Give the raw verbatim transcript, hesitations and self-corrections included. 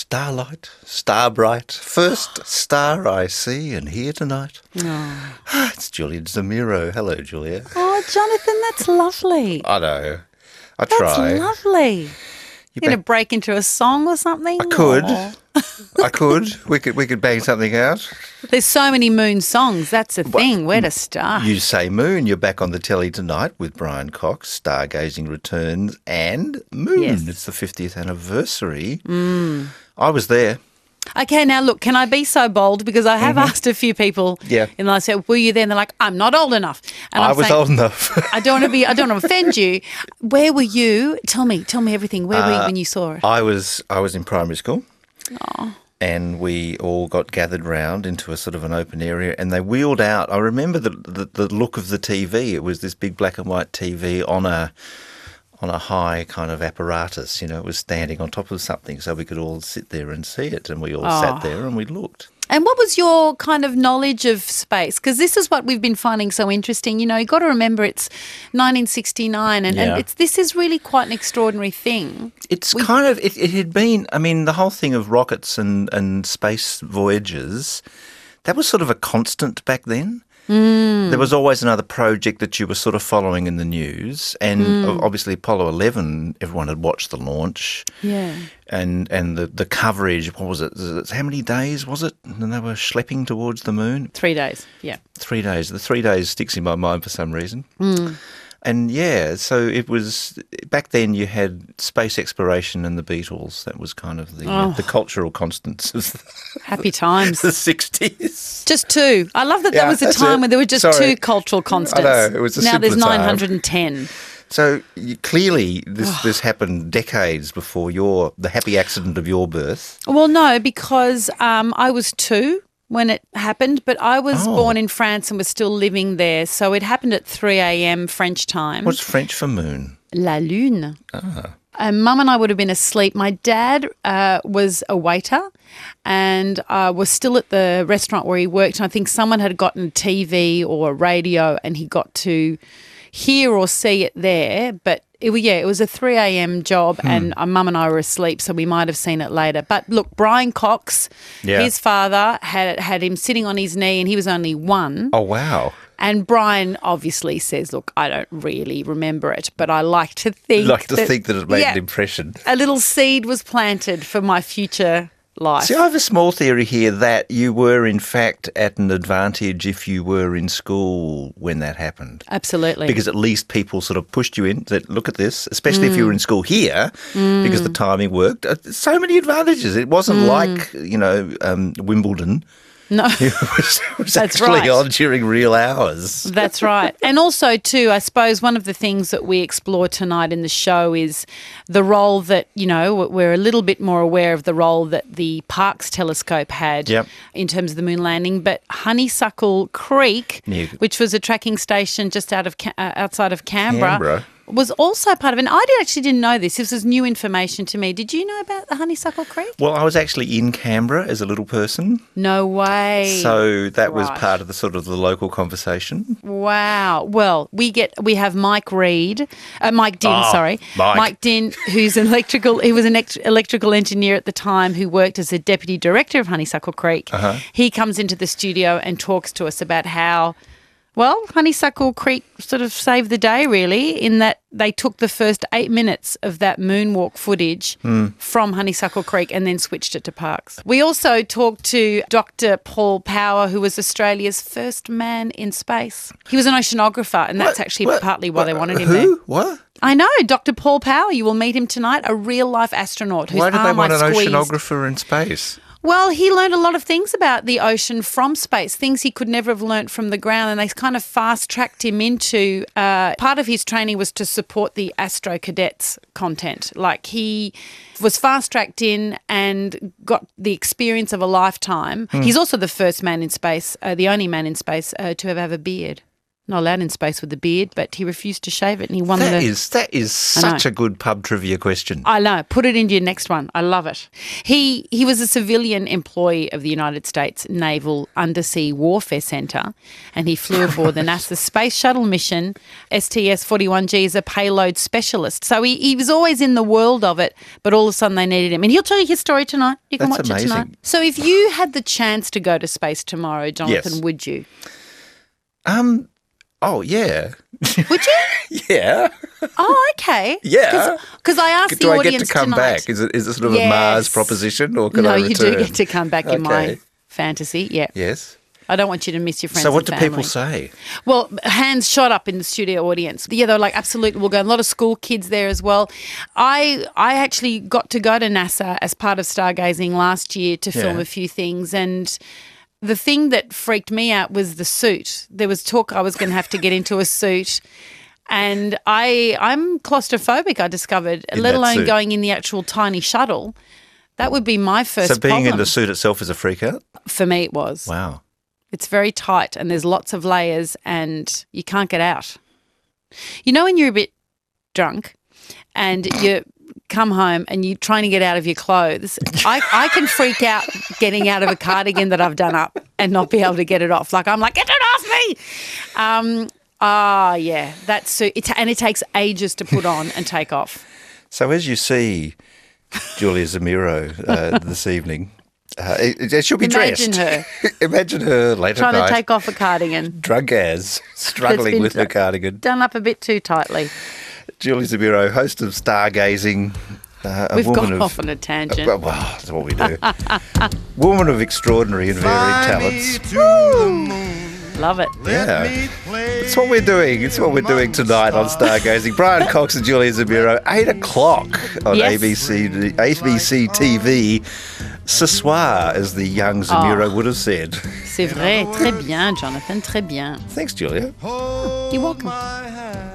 starlight, star bright, first star I see and hear tonight. Oh. It's Julia Zamiro. Hello, Julia. Oh, Jonathan, that's lovely. I know. I That's try. lovely. You You're going to bang- break into a song or something? I could. Or- I could. We could. We could bang something out. There's so many Moon songs. That's the thing. Where to start? You say Moon. You're back on the telly tonight with Brian Cox. Stargazing returns and Moon. Yes. It's the fiftieth anniversary. Mm. I was there. Okay, now look, can I be so bold? Because I have Mm-hmm. asked a few people Yeah. in the last year, were you there? And they're like, I'm not old enough. And I I'm was saying, old enough. I don't want to be, I don't want to offend you. Where were you? Tell me, tell me everything. Where were you Uh, when you saw it? I was. I was in primary school. And we all got gathered round into a sort of an open area and they wheeled out. I remember the, the the look of the T V. It was this big black and white T V on a on a high kind of apparatus. You know, it was standing on top of something so we could all sit there and see it. And we all Oh. sat there and we looked. And what was your kind of knowledge of space? Because this is what we've been finding so interesting. You know, you've got to remember it's nineteen sixty-nine and, Yeah. and it's this is really quite an extraordinary thing. It's kind of, it, it had been, I mean, the whole thing of rockets and, and space voyages, that was sort of a constant back then. Mm. There was always another project that you were sort of following in the news. And Mm. obviously Apollo eleven, everyone had watched the launch. Yeah. And and the, the coverage, what was it? How many days was it? And they were schlepping towards the moon? Three days, yeah. Three days. The three days sticks in my mind for some reason. Mm. And yeah, so it was, back then you had space exploration and the Beatles. That was kind of the, Oh. the cultural constants of the, Happy times. the sixties. Just two. I love that Yeah, there was a that's time it. when there were just Sorry. two cultural constants. know, it was a now there's simpler time. nine hundred ten. So you, clearly this, this happened decades before your, the happy accident of your birth. Well, no, because um, I was two when it happened, but I was Oh. born in France and was still living there. So it happened at three a.m. French time. What's French for moon? La Lune. Ah. And Mum and I would have been asleep. My dad uh, was a waiter and uh, was still at the restaurant where he worked. And I think someone had gotten a T V or a radio and he got to hear or see it there. But it, wa- yeah, it was a three a.m. job Hmm. and uh, Mum and I were asleep, so we might have seen it later. But look, Brian Cox, Yeah. his father, had had him sitting on his knee and he was only one. Oh, wow. And Brian obviously says, look, I don't really remember it, but I like to think like to that, think that it made yeah, an impression. a little seed was planted for my future life. See, I have a small theory here that you were in fact at an advantage if you were in school when that happened. Absolutely. Because at least people sort of pushed you in, said, look at this, especially if you were in school here, because the timing worked. Uh, So many advantages. It wasn't like, you know, um, Wimbledon. No, It was, it was That's actually right. on during real hours. that's right. And also, too, I suppose one of the things that we explore tonight in the show is the role that, you know, we're a little bit more aware of the role that the Parkes telescope had Yep. in terms of the moon landing. But Honeysuckle Creek, Yeah. which was a tracking station just out of Ca- uh, outside of Canberra, Canberra. was also part of it. And I did, actually didn't know this. This was new information to me. Did you know about the Honeysuckle Creek? Well, I was actually in Canberra as a little person, No way. so that was Right. part of the sort of the local conversation. Wow. Well, we get we have Mike Reed, uh, Mike Din, Oh, sorry, Mike. Din, who's an electrical. He was an ex- electrical engineer at the time who worked as a deputy director of Honeysuckle Creek. Uh-huh. He comes into the studio and talks to us about how. Well, Honeysuckle Creek sort of saved the day, really, in that they took the first eight minutes of that moonwalk footage from Honeysuckle Creek and then switched it to Parkes. We also talked to Doctor Paul Power, who was Australia's first man in space. He was an oceanographer, and that's What? actually What? partly why they What? wanted him Who? there. What? I know, Doctor Paul Power. You will meet him tonight, a real-life astronaut whose Why did they arm want I an squeezed. oceanographer in space? Well, he learned a lot of things about the ocean from space, things he could never have learnt from the ground, and they kind of fast-tracked him into uh, part of his training was to support the Astro Cadets content. Like he was fast-tracked in and got the experience of a lifetime. He's also the first man in space, uh, the only man in space uh, to have, have a beard. Not allowed in space with a beard, but he refused to shave it and he won That the... is that is such a good pub trivia question. I know. Put it into your next one. I love it. He he was a civilian employee of the United States Naval Undersea Warfare Center, and he flew aboard the NASA Space Shuttle mission, S T S forty-one G, as a payload specialist. So he, he was always in the world of it, but all of a sudden they needed him. And he'll tell you his story tonight. You can That's watch amazing. it tonight. So if you had the chance to go to space tomorrow, Jonathan, Yes. would you? Um. Oh yeah. Would you? Yeah. Oh, okay. Yeah. Because I asked Do the I audience get to come tonight. back? Is it is it sort of Yes. a Mars proposition, or can no, I you return? do get to come back in my Okay. fantasy. Yeah. Yes. I don't want you to miss your friends So what do and people family. say? Well, hands shot up in the studio audience. Yeah, they were like, absolutely, we'll go. A lot of school kids there as well. I I actually got to go to NASA as part of Stargazing last year to film Yeah. a few things, and the thing that freaked me out was the suit. There was talk I was going to have to get into a suit. And I, I'm claustrophobic, I discovered, In let that alone suit. going in the actual tiny shuttle. That would be my first So being problem. in the suit itself is a freak out? For me, it was. Wow. It's very tight and there's lots of layers and you can't get out. You know when you're a bit drunk and you come home and you're trying to get out of your clothes, I, I can freak out getting out of a cardigan that I've done up and not be able to get it off. Like I'm like, get it off me! Um, ah, yeah, that's so. It, and it takes ages to put on and take off. So as you see Julia Zamiro uh, this evening, uh, it, it, she'll be Imagine dressed. her. Imagine her late Trying at night, to take off a cardigan. drunk as, struggling been with her done- cardigan. Done up a bit too tightly. Julia Zamiro, host of Stargazing, uh, a We've woman gone of off on a tangent. Well, well, that's what we do. Woman of extraordinary and varied talents. Love it. Yeah. It's what we're doing. It's what we're doing tonight on Stargazing. Brian Cox and Julia Zamiro, eight o'clock on Yes. A B C, A B C T V. Ce soir, as the young Zamiro Oh. would have said. C'est vrai. Très bien, Jonathan. Très bien. Thanks, Julia. You're welcome.